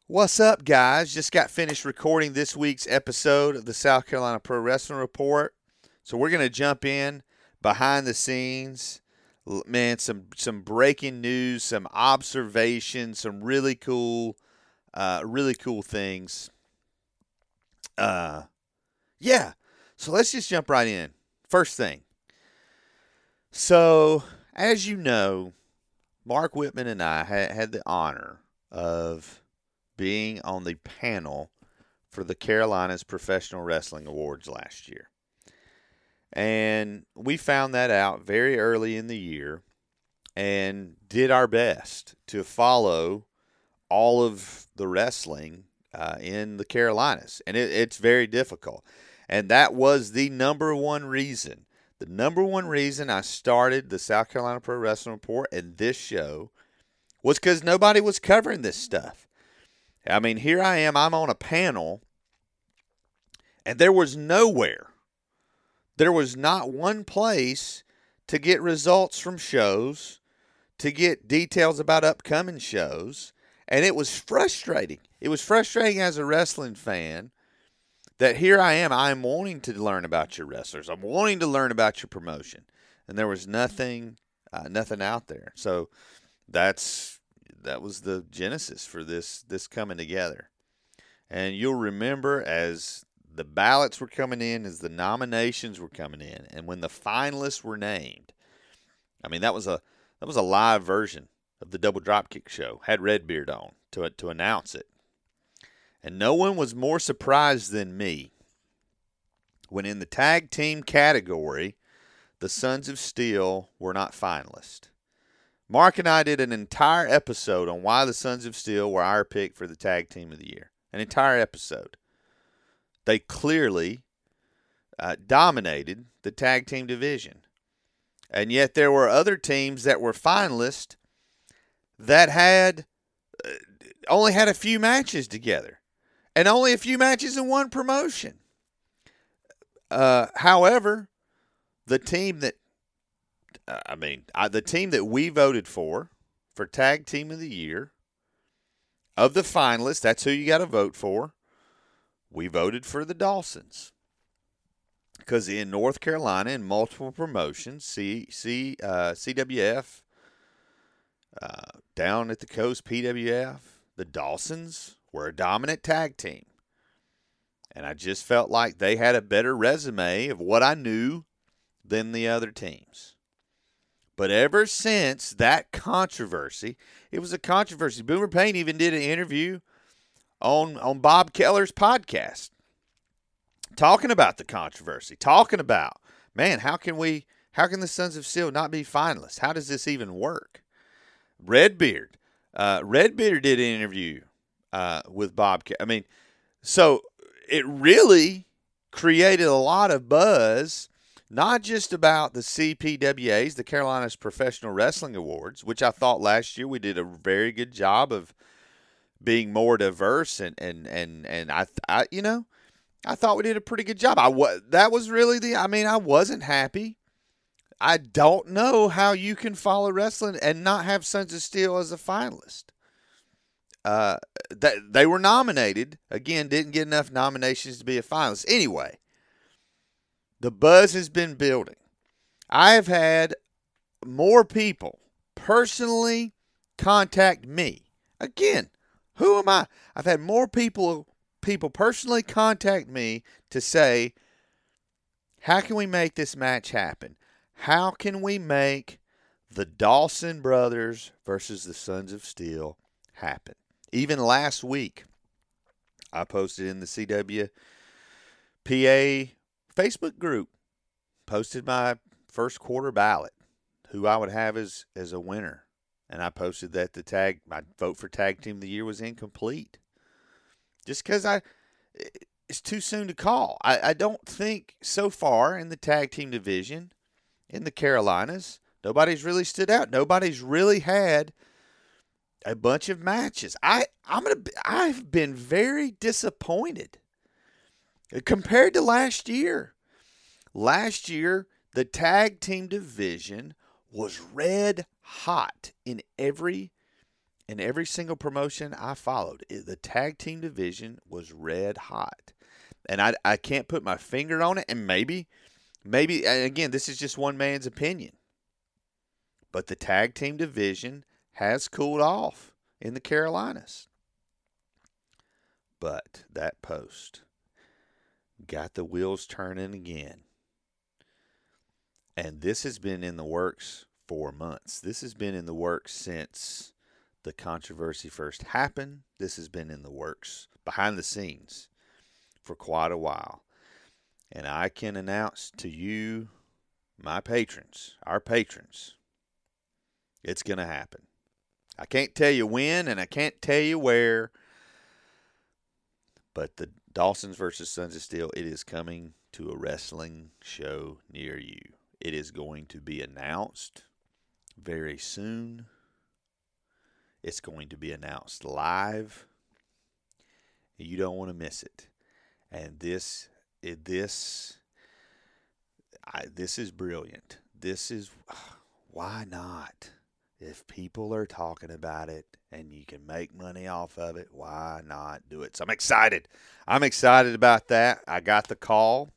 What's up, guys? Just got finished recording this week's episode of the South Carolina Pro Wrestling Report. So we're going to jump in behind the scenes. Man, some breaking news, some observations, some really cool things. Yeah. So let's just jump right in. First thing. So, as you know, Mark Whitman and I had the honor of being on the panel for the Carolinas Professional Wrestling Awards last year. And we found that out very early in the year and did our best to follow all of the wrestling in the Carolinas. And it's very difficult. And that was the number one reason. The number one reason I started the South Carolina Pro Wrestling Report and this show was because nobody was covering this stuff. I mean, here I am, I'm on a panel, and there was nowhere. There was not one place to get results from shows, to get details about upcoming shows, and it was frustrating. It was frustrating as a wrestling fan that here I am wanting to learn about your wrestlers. I'm wanting to learn about your promotion, and there was nothing out there. So that was the genesis for this coming together. And you'll remember as the ballots were coming in, as the nominations were coming in, and when the finalists were named, I mean that was a live version of the Double Dropkick show. Had Redbeard on to announce it. And no one was more surprised than me when in the tag team category, the Sons of Steel were not finalists. Mark and I did an entire episode on why the Sons of Steel were our pick for the Tag Team of the Year. An entire episode. They clearly dominated the tag team division. And yet there were other teams that were finalists that had only had a few matches together. And only a few matches in one promotion. However, the team that the team that we voted for Tag Team of the Year, of the finalists, that's who you got to vote for. We voted for the Dawsons. Because in North Carolina, in multiple promotions, CWF, down at the coast, PWF, the Dawsons were a dominant tag team. And I just felt like they had a better resume of what I knew than the other teams. But ever since that controversy, it was a controversy. Boomer Payne even did an interview on Bob Keller's podcast talking about the controversy, talking about, man, how can the Sons of Steel not be finalists? How does this even work? Redbeard did an interview with Bob Keller. I mean, so it really created a lot of buzz, not just about the CPWAs, the Carolinas Professional Wrestling Awards, which I thought last year we did a very good job of being more diverse, and I thought we did a pretty good job. I wasn't happy. I don't know how you can follow wrestling and not have Sons of Steel as a finalist. They were nominated. Again, didn't get enough nominations to be a finalist. Anyway, the buzz has been building. I have had more people personally contact me. Again, who am I? I've had more people personally contact me to say, how can we make this match happen? How can we make the Dawson brothers versus the Sons of Steel happen? Even last week, I posted in the CWPA Facebook group, posted my first quarter ballot, who I would have as a winner. And I posted that my vote for Tag Team of the Year was incomplete. Just because it's too soon to call. I don't think so far in the tag team division in the Carolinas, nobody's really stood out. Nobody's really had a bunch of matches. I've been very disappointed compared to last year. Last year, the tag team division was red hot in every And every single promotion I followed, the tag team division was red hot. And I can't put my finger on it, and maybe, and again, this is just one man's opinion, but the tag team division has cooled off in the Carolinas. But that post got the wheels turning again. And this has been in the works for months. This has been in the works since the controversy first happened. This has been in the works behind the scenes for quite a while. And I can announce to you, my patrons, our patrons, it's going to happen. I can't tell you when and I can't tell you where, but the Dawson's versus Sons of Steel, it is coming to a wrestling show near you. It is going to be announced very soon. It's going to be announced live. You don't want to miss it. And this is brilliant. This is, why not? If people are talking about it and you can make money off of it, why not do it? So I'm excited. I'm excited about that. I got the call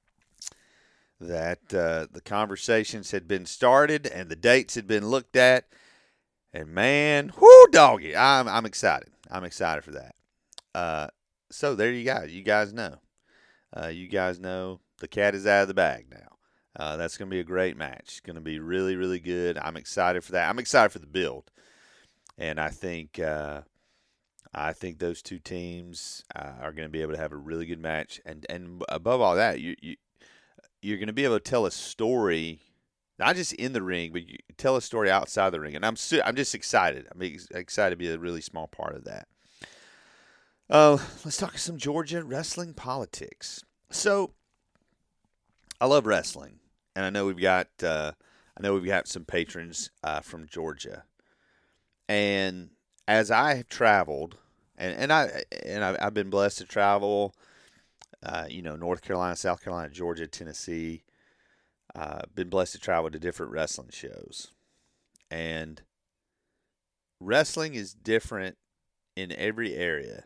that the conversations had been started and the dates had been looked at. And man, whoo, doggy, I'm excited. I'm excited for that. So there you go. You guys know. You guys know the cat is out of the bag now. That's going to be a great match. It's going to be really, really good. I'm excited for that. I'm excited for the build, and I think those two teams are going to be able to have a really good match. And above all that, you're going to be able to tell a story, not just in the ring, but you tell a story outside the ring. And I'm just excited. I'm excited to be a really small part of that. Let's talk some Georgia wrestling politics. So, I love wrestling, and I know we've got some patrons from Georgia. And as I have traveled, and I've been blessed to travel, North Carolina, South Carolina, Georgia, Tennessee. Been blessed to travel to different wrestling shows, and wrestling is different in every area.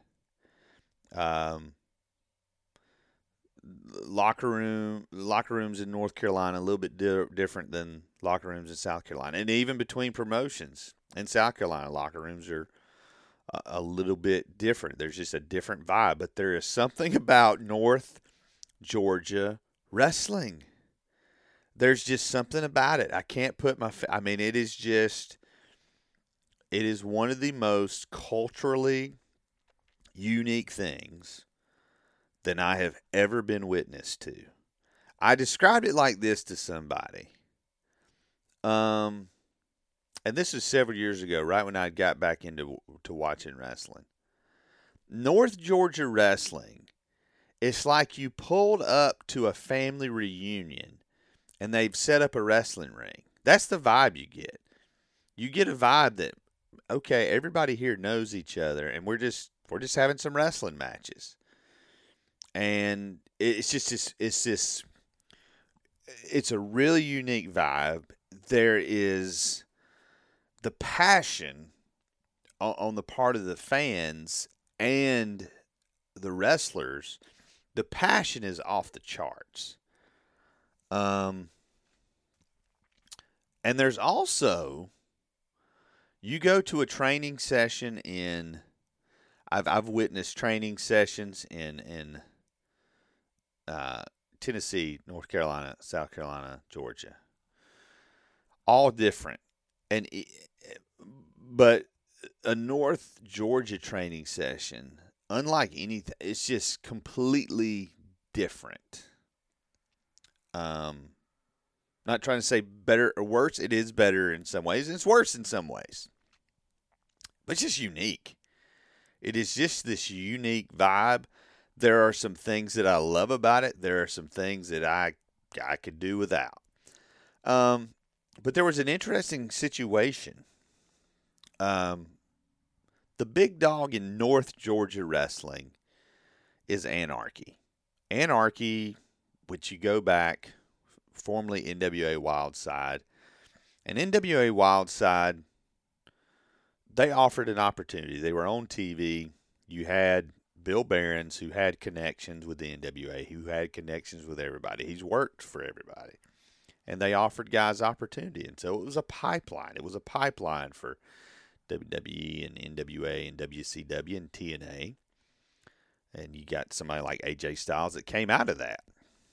Locker rooms in North Carolina a little bit different than locker rooms in South Carolina, and even between promotions in South Carolina, locker rooms are a little bit different. There's just a different vibe, but there is something about North Georgia wrestling. There's just something about it. I can't put it is one of the most culturally unique things that I have ever been witness to. I described it like this to somebody. And this was several years ago, right when I got back into watching wrestling. North Georgia wrestling, it's like you pulled up to a family reunion and they've set up a wrestling ring. That's the vibe you get. You get a vibe that, okay, everybody here knows each other, and we're just having some wrestling matches. And it's a really unique vibe. There is the passion on the part of the fans and the wrestlers. The passion is off the charts. And there's also, you go to a training session I've witnessed training sessions in Tennessee, North Carolina, South Carolina, Georgia. All different. But a North Georgia training session, unlike anything, it's just completely different. Not trying to say better or worse. It is better in some ways, and it's worse in some ways. But it's just unique. It is just this unique vibe. There are some things that I love about it. There are some things that I could do without. But there was an interesting situation. The big dog in North Georgia wrestling is Anarchy. Anarchy, which you go back, formerly NWA Wildside. And NWA Wildside, they offered an opportunity. They were on TV. You had Bill Behrens, who had connections with the NWA, who had connections with everybody. He's worked for everybody. And they offered guys opportunity. And so it was a pipeline. It was a pipeline for WWE and NWA and WCW and TNA. And you got somebody like AJ Styles that came out of that.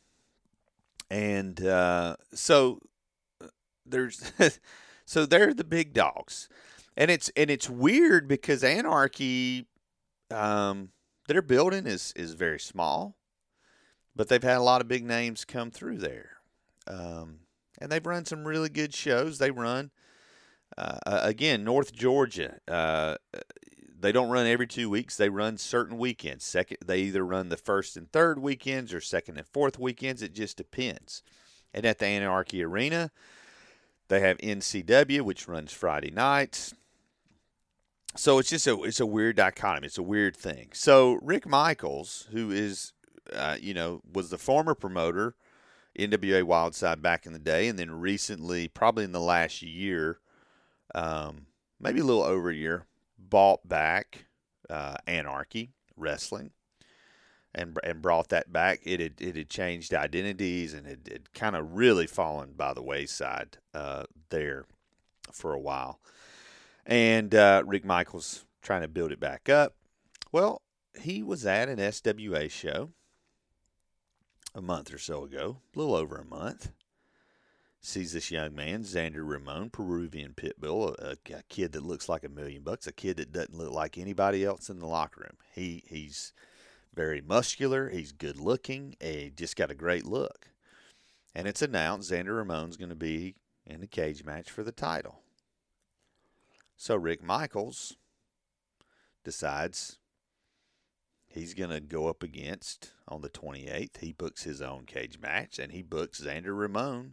And so there's so they're the big dogs. And it's weird because Anarchy, their building is very small, but they've had a lot of big names come through there. And they've run some really good shows. They run, again, North Georgia. They don't run every 2 weeks. They run certain weekends. They either run the first and third weekends or second and fourth weekends. It just depends. And at the Anarchy Arena, they have NCW, which runs Friday nights. So it's just it's a weird dichotomy. It's a weird thing. So Rick Michaels, who is, was the former promoter, NWA Wildside back in the day, and then recently, probably in the last year, maybe a little over a year, bought back Anarchy Wrestling and brought that back. It had changed identities and it had kind of really fallen by the wayside there for a while. And Rick Michaels trying to build it back up. Well, he was at an SWA show a month or so ago, a little over a month. Sees this young man, Xander Ramon, Peruvian Pitbull, a kid that looks like $1 million, a kid that doesn't look like anybody else in the locker room. He's very muscular, he's good looking, he just got a great look. And it's announced Xander Ramon's going to be in a cage match for the title. So Rick Michaels decides he's going to go up against, on the 28th, he books his own cage match, and he books Xander Ramon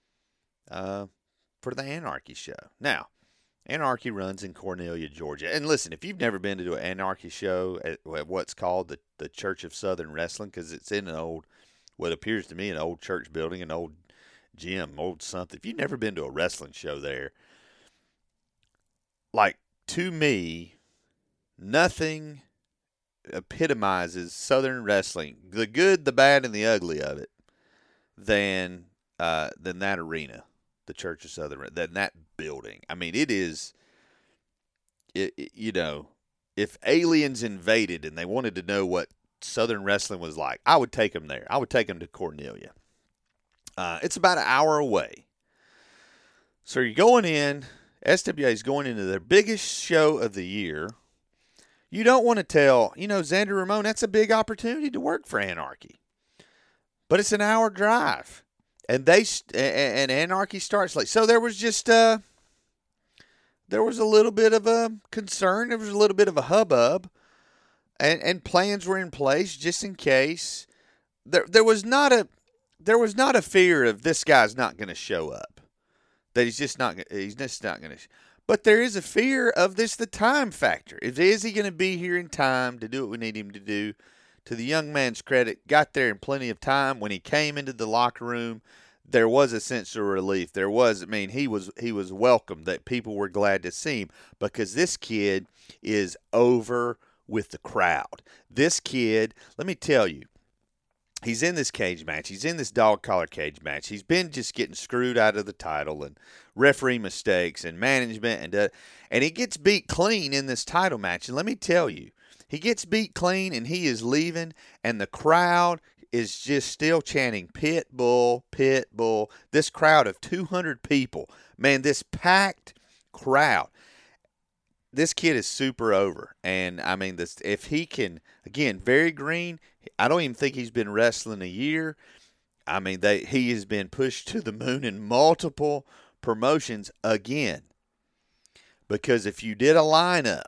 for the Anarchy show. Now, Anarchy runs in Cornelia, Georgia. And listen, if you've never been to an Anarchy show at what's called the Church of Southern Wrestling, because it's in what appears to me an old church building, an old gym, old something. If you've never been to a wrestling show there, like, to me, nothing epitomizes Southern wrestling, the good, the bad, and the ugly of it, than that arena, the Church of Southern, than that building. I mean, it is, if aliens invaded and they wanted to know what Southern wrestling was like, I would take them there. I would take them to Cornelia. It's about an hour away. So you're going in, SWA is going into their biggest show of the year. You don't want to tell, Xander Ramon, that's a big opportunity to work for Anarchy. But it's an hour drive. And and Anarchy starts late. So there was just, there was a little bit of a concern. There was a little bit of a hubbub. And plans were in place just in case. There was not a fear of this guy's not going to show up. That he's just not going to. But there is a fear of the time factor. Is he going to be here in time to do what we need him to do? To the young man's credit, got there in plenty of time. When he came into the locker room, there was a sense of relief. He was welcome, that people were glad to see him, because this kid is over with the crowd. This kid, let me tell you, he's in this cage match. He's in this dog collar cage match. He's been just getting screwed out of the title and referee mistakes and management. And he gets beat clean in this title match. And let me tell you, he gets beat clean and he is leaving. And the crowd is just still chanting, Pitbull, Pitbull. This crowd of 200 people. Man, this packed crowd. This kid is super over. And, I mean, if he can, again, very green. I don't even think he's been wrestling a year. I mean, he has been pushed to the moon in multiple promotions again. Because if you did a lineup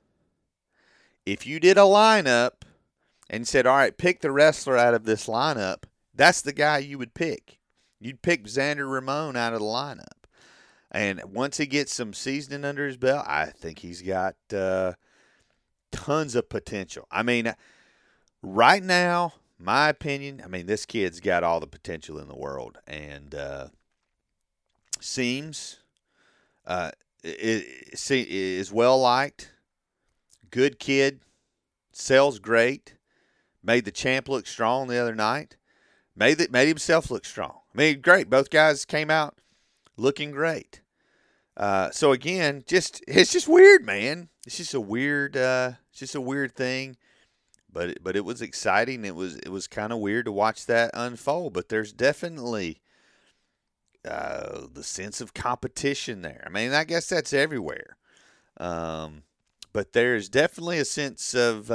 and said, all right, pick the wrestler out of this lineup, that's the guy you would pick. You'd pick Xander Ramon out of the lineup. And once he gets some seasoning under his belt, I think he's got tons of potential. I mean, right now, my opinion, this kid's got all the potential in the world. And seems is well liked, good kid, sells great, made the champ look strong the other night, made himself look strong. I mean, great. Both guys came out looking great. So again, it's just weird, man. It's just a weird thing. But it was exciting. It was kind of weird to watch that unfold. But there's definitely the sense of competition there. I mean, I guess that's everywhere. But there's definitely a sense of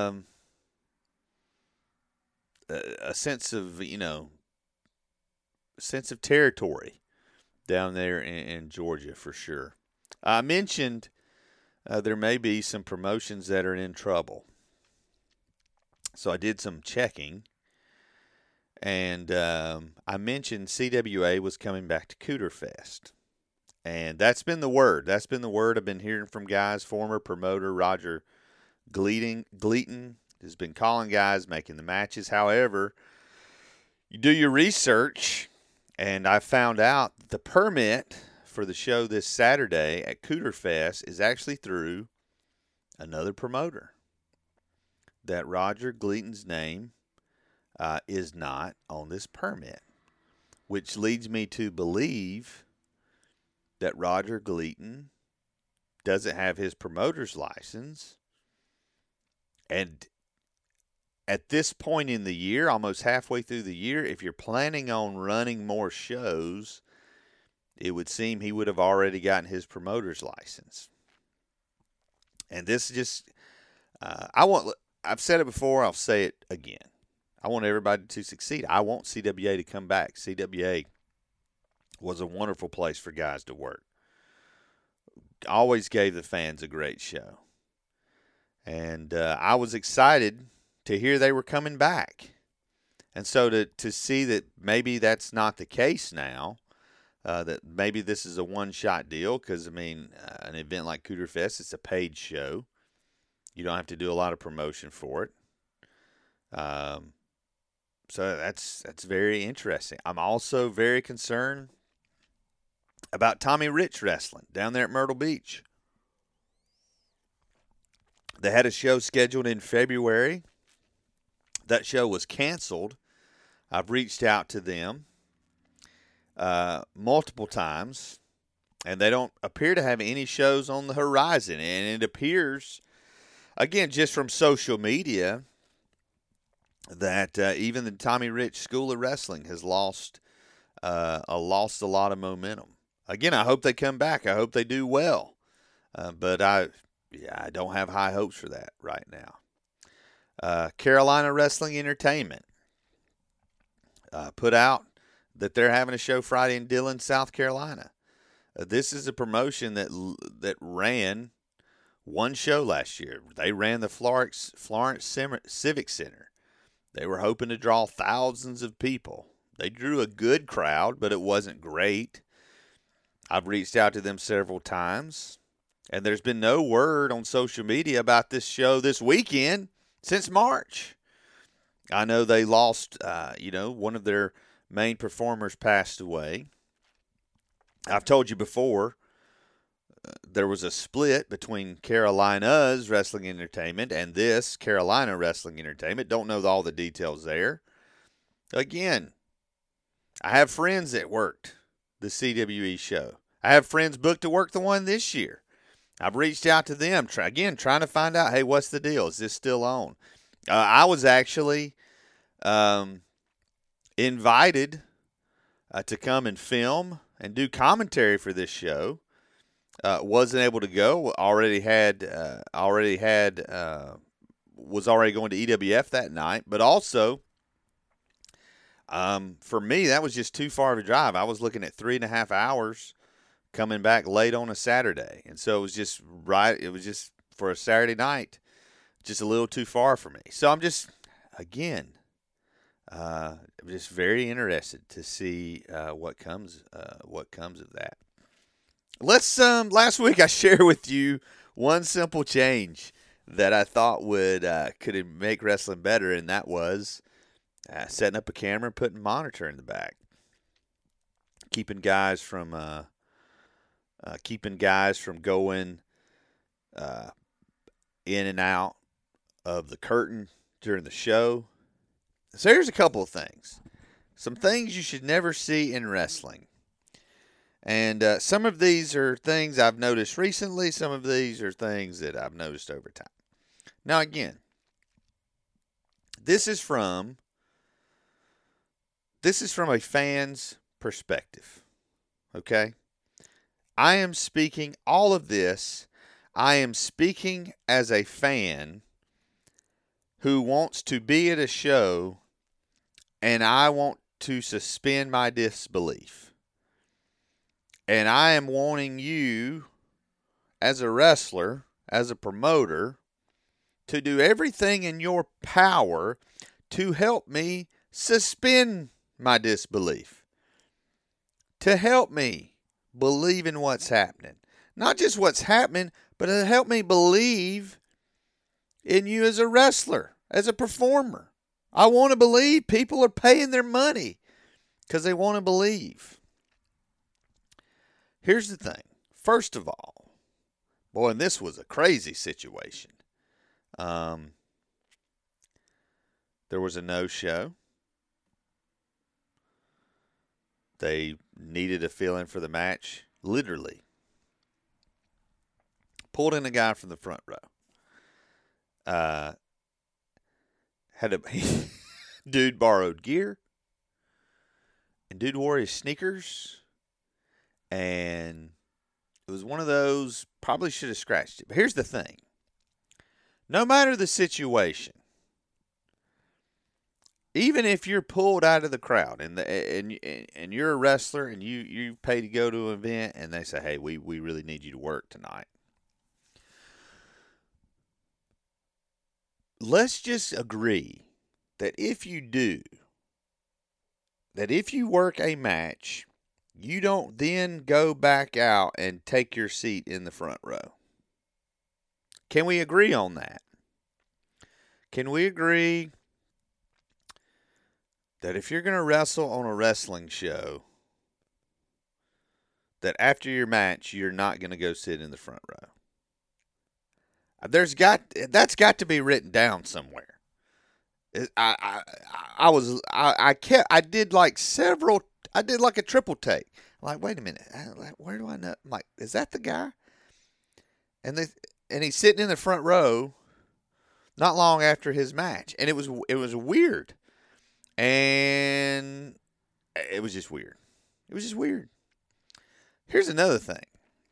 territory down there in Georgia for sure. I mentioned there may be some promotions that are in trouble. So I did some checking, and I mentioned CWA was coming back to Cooter Fest. And that's been the word. That's been the word I've been hearing from guys. Former promoter Roger Gleaton has been calling guys, making the matches. However, you do your research, and I found out the permit for the show this Saturday at Cooter Fest is actually through another promoter. That Roger Gleaton's name is not on this permit, which leads me to believe that Roger Gleaton doesn't have his promoter's license. And at this point in the year, almost halfway through the year, if you're planning on running more shows, it would seem he would have already gotten his promoter's license. And this just, I've said it before, I'll say it again. I want everybody to succeed. I want CWA to come back. CWA was a wonderful place for guys to work. Always gave the fans a great show. And I was excited to hear they were coming back. And so to see that maybe that's not the case now, that maybe this is a one-shot deal, because, I mean, an event like Cooter Fest, it's a paid show. You don't have to do a lot of promotion for it. So that's very interesting. I'm also very concerned about Tommy Rich Wrestling down there at Myrtle Beach. They had a show scheduled in February. That show was canceled. I've reached out to them multiple times, and they don't appear to have any shows on the horizon. And it appears, again, just from social media, that even the Tommy Rich School of Wrestling has lost a lot of momentum. Again, I hope they come back. I hope they do well. But I don't have high hopes for that right now. Carolina Wrestling Entertainment put out that they're having a show Friday in Dillon, South Carolina. This is a promotion that ran one show last year. They ran the Florence Civic Center. They were hoping to draw thousands of people. They drew a good crowd, but it wasn't great. I've reached out to them several times, and there's been no word on social media about this show this weekend since March. I know they lost, one of their main performers passed away. I've told you before, there was a split between Carolina's Wrestling Entertainment and this Carolina Wrestling Entertainment. Don't know all the details there. Again, I have friends that worked the CWE show. I have friends booked to work the one this year. I've reached out to them, trying to find out, hey, what's the deal? Is this still on? I was actually invited to come and film and do commentary for this show. Wasn't able to go. Was already going to EWF that night, but also for me, that was just too far of a drive. I was looking at 3.5 hours coming back late on a Saturday. And so it was just for a Saturday night, just a little too far for me. So I'm just very interested to see what comes of that. Last week I shared with you one simple change that I thought could make wrestling better, and that was setting up a camera and putting a monitor in the back, keeping guys from keeping guys from going uh, in and out of the curtain during the show. So here's a couple of things. Some things you should never see in wrestling. And some of these are things I've noticed recently. Some of these are things that I've noticed over time. Now, again, this is from a fan's perspective. Okay? I am speaking all of this. I am speaking as a fan who wants to be at a show, and I want to suspend my disbelief. And I am wanting you, as a wrestler, as a promoter, to do everything in your power to help me suspend my disbelief. To help me believe in what's happening. Not just what's happening, but to help me believe in you as a wrestler, as a performer. I want to believe. People are paying their money because they want to believe. Here's the thing. First of all, boy, and this was a crazy situation. There was a no-show. They needed a fill-in for the match, literally. Pulled in a guy from the front row. Dude borrowed gear, and dude wore his sneakers, and it was one of those, probably should have scratched it. But here's the thing. No matter the situation, even if you're pulled out of the crowd and you're a wrestler and you pay to go to an event and they say, hey, we really need you to work tonight. Let's just agree that if you work a match, you don't then go back out and take your seat in the front row. Can we agree on that? Can we agree that if you're going to wrestle on a wrestling show, that after your match, you're not going to go sit in the front row? That's got to be written down somewhere. I did like a triple take. I'm like, wait a minute, where do I know? I'm like, is that the guy? And he's sitting in the front row, not long after his match, and it was weird, and it was just weird. It was just weird. Here's another thing.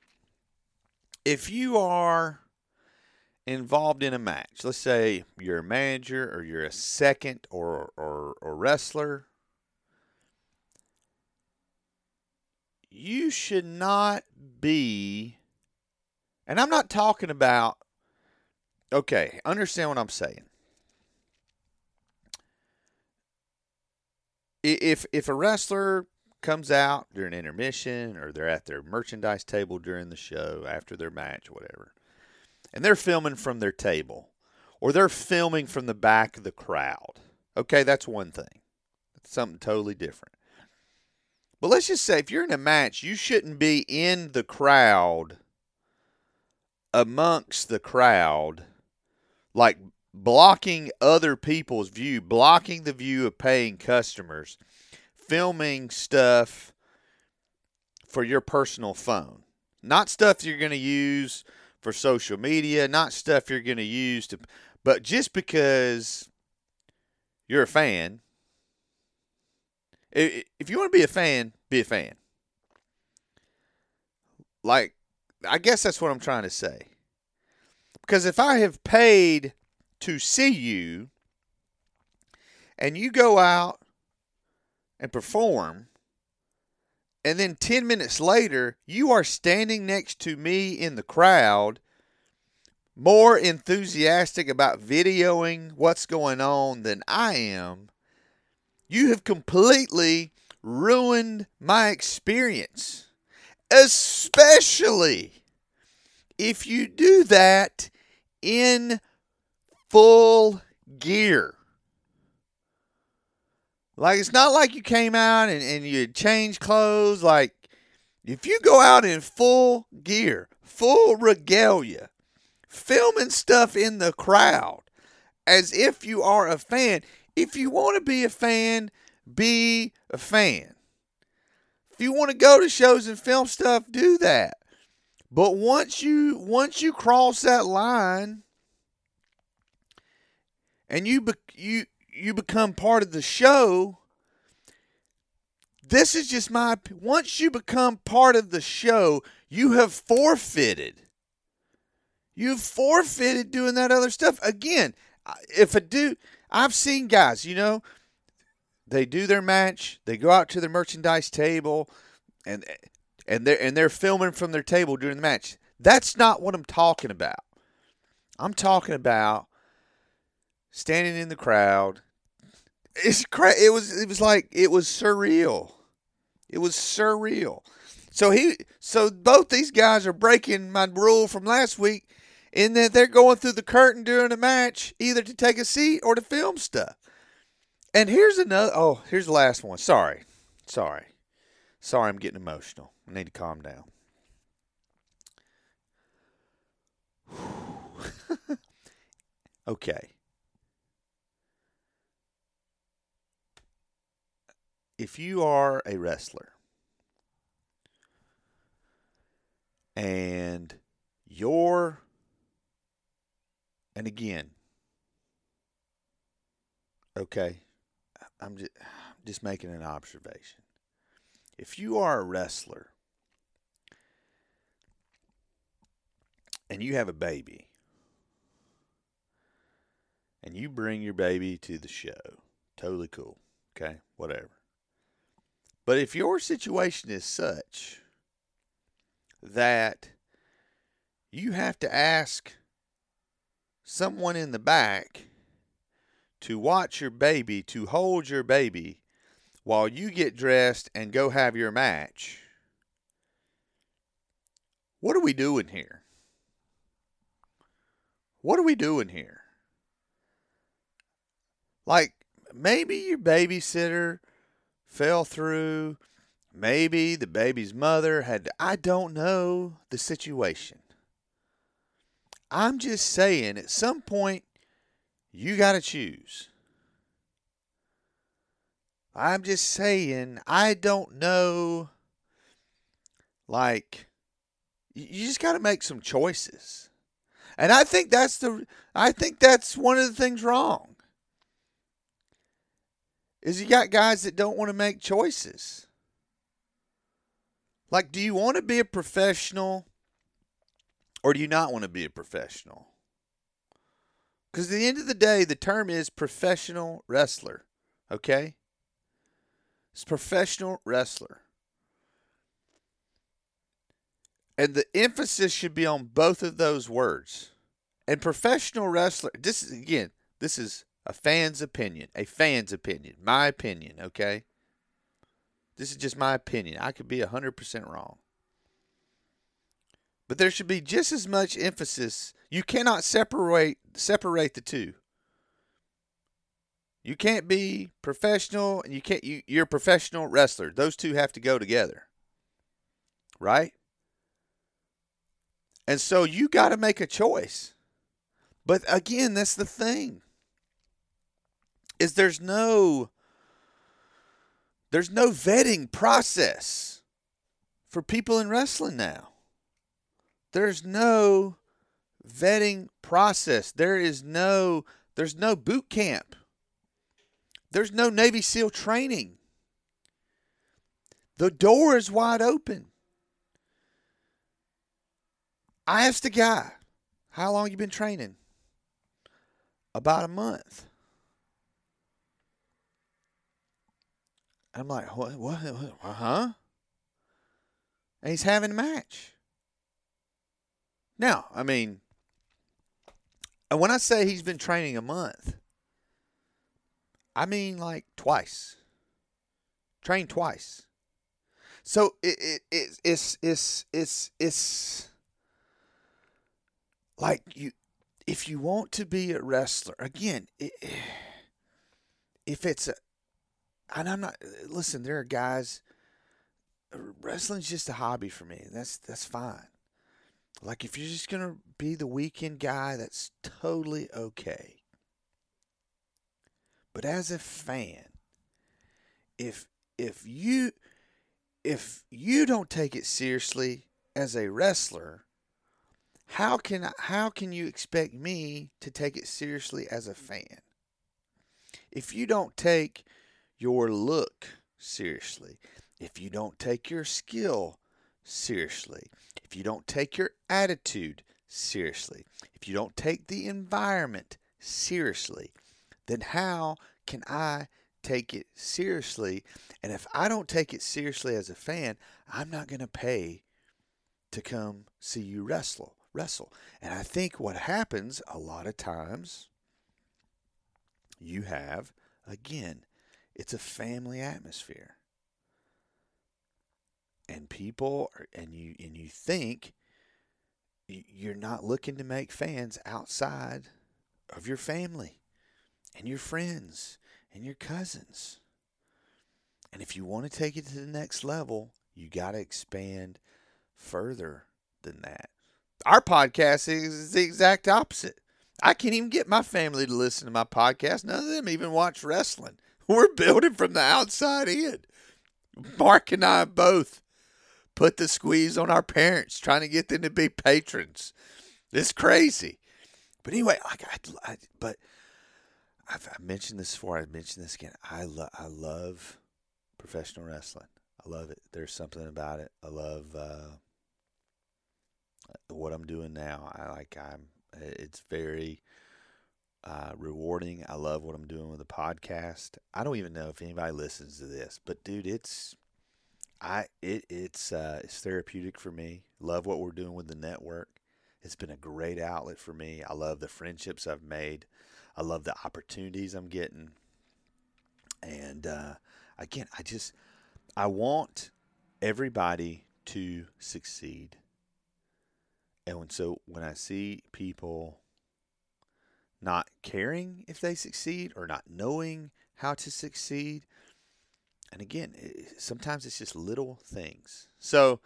If you are involved in a match, let's say you're a manager or you're a second or wrestler, you should not be, and I'm not talking about, okay, understand what I'm saying. If a wrestler comes out during intermission or they're at their merchandise table during the show after their match, whatever, and they're filming from their table or they're filming from the back of the crowd, okay, that's one thing. That's something totally different. But let's just say if you're in a match, you shouldn't be in the crowd, amongst the crowd, like blocking other people's view, blocking the view of paying customers, filming stuff for your personal phone. Not stuff you're going to use for social media, not stuff you're going to use to, but just because you're a fan. If you want to be a fan, be a fan. Like, I guess that's what I'm trying to say. Because if I have paid to see you, and you go out and perform, and then 10 minutes later, you are standing next to me in the crowd, more enthusiastic about videoing what's going on than I am, you have completely ruined my experience. Especially if you do that in full gear. Like, it's not like you came out and you changed clothes. Like, If you go out in full gear, full regalia, filming stuff in the crowd as if you are a fan, if you want to be a fan, be a fan. If you want to go to shows and film stuff, do that. But once you cross that line and you become part of the show, this is just my. Once you become part of the show, you have forfeited. You've forfeited doing that other stuff. Again, if a dude, I've seen guys, they do their match, they go out to the merchandise table, and they're filming from their table during the match. That's not what I'm talking about. I'm talking about standing in the crowd. It was like it was surreal. It was surreal. So both these guys are breaking my rule from last week in that they're going through the curtain during a match, either to take a seat or to film stuff. And here's another. Oh, here's the last one. Sorry, I'm getting emotional. I need to calm down. Okay. If you are a wrestler and again, okay, I'm just making an observation. If you are a wrestler and you have a baby and you bring your baby to the show, totally cool, okay, whatever. But if your situation is such that you have to ask someone in the back to watch your baby, to hold your baby while you get dressed and go have your match, what are we doing here? What are we doing here? Like, maybe your babysitter fell through. Maybe the baby's mother I don't know the situation. I'm just saying, at some point, you got to choose. I'm just saying, I don't know. Like, you just got to make some choices. And I think that's one of the things wrong. Is you got guys that don't want to make choices. Like, do you want to be a professional or do you not want to be a professional? Because at the end of the day, the term is professional wrestler. Okay? It's professional wrestler. And the emphasis should be on both of those words. And professional wrestler, this is a fan's opinion. A fan's opinion. My opinion, okay? This is just my opinion. I could be 100% wrong. But there should be just as much emphasis. You cannot separate the two. You can't be professional and you're a professional wrestler. Those two have to go together. Right? And so you got to make a choice. But again, that's the thing. Is there's no vetting process for people in wrestling now. There's no vetting process. There's no boot camp. There's no Navy SEAL training. The door is wide open. I asked a guy, how long you been training? About a month. I'm like, what? Huh? And he's having a match. Now, I mean, when I say he's been training a month, I mean like twice. Trained twice. So it's like if you want to be a wrestler, again, if it's a, and I'm not, listen, there are guys wrestling's just a hobby for me. That's fine. Like if you're just gonna be the weekend guy, that's totally okay. But as a fan, if if you if you don't take it seriously as a wrestler, how can you expect me to take it seriously as a fan? If you don't take your look seriously, if you don't take your skill seriously, if you don't take your attitude seriously, if you don't take the environment seriously, then how can I take it seriously? And if I don't take it seriously as a fan, I'm not going to pay to come see you wrestle. And I think what happens a lot of times, you have, again, it's a family atmosphere. And people and you think you're not looking to make fans outside of your family and your friends and your cousins. And if you want to take it to the next level, you got to expand further than that. Our podcast is the exact opposite. I can't even get my family to listen to my podcast. None of them even watch wrestling. We're building from the outside in. Mark and I both put the squeeze on our parents, trying to get them to be patrons. It's crazy. But anyway, I've mentioned this before. I mentioned this again. I love professional wrestling. I love it. There's something about it. I love what I'm doing now. It's very rewarding. I love what I'm doing with the podcast. I don't even know if anybody listens to this, but dude, it's therapeutic for me. Love what we're doing with the network. It's been a great outlet for me. I love the friendships I've made. I love the opportunities I'm getting. And again, I want everybody to succeed. And when I see people not caring if they succeed or not knowing how to succeed, and again, sometimes it's just little things. So,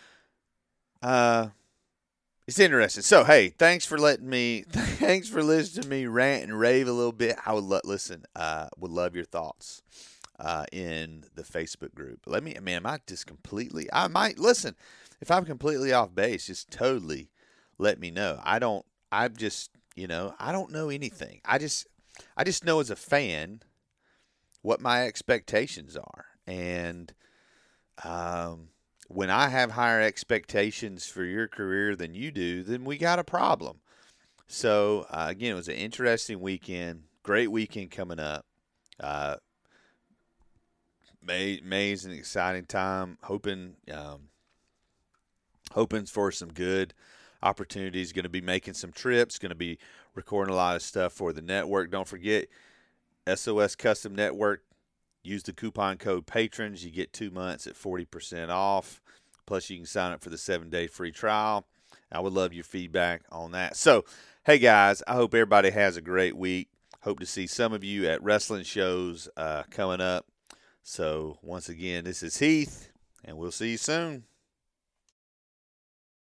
it's interesting. So, hey, thanks for listening to me rant and rave a little bit. I would would love your thoughts in the Facebook group. Am I just completely? I might listen if I'm completely off base. Just totally let me know. I don't know anything. I just know as a fan what my expectations are. And when I have higher expectations for your career than you do, then we got a problem. So, again, it was an interesting weekend. Great weekend coming up. May is an exciting time. Hoping for some good opportunities. Going to be making some trips. Going to be recording a lot of stuff for the network. Don't forget, SOS Custom Network. Use the coupon code PATRONS. You get 2 months at 40% off. Plus, you can sign up for the 7-day free trial. I would love your feedback on that. So, hey, guys, I hope everybody has a great week. Hope to see some of you at wrestling shows coming up. So, once again, this is Heath, and we'll see you soon.